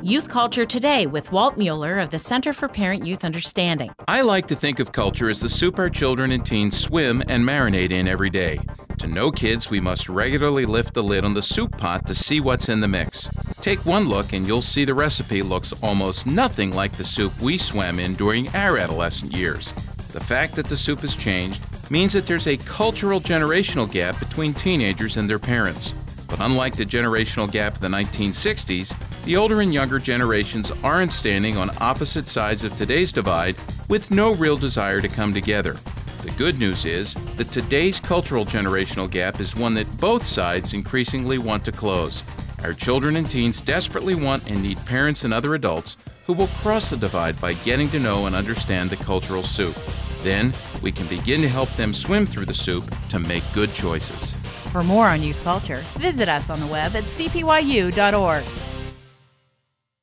Youth Culture Today with Walt Mueller of the Center for Parent-Youth Understanding. I like to think of culture as the soup our children and teens swim and marinate in every day. To know kids, we must regularly lift the lid on the soup pot to see what's in the mix. Take one look and you'll see the recipe looks almost nothing like the soup we swam in during our adolescent years. The fact that the soup has changed means that there's a cultural generational gap between teenagers and their parents. But unlike the generational gap of the 1960s, the older and younger generations aren't standing on opposite sides of today's divide with no real desire to come together. The good news is that today's cultural generational gap is one that both sides increasingly want to close. Our children and teens desperately want and need parents and other adults who will cross the divide by getting to know and understand the cultural soup. Then, we can begin to help them swim through the soup to make good choices. For more on youth culture, visit us on the web at cpyu.org.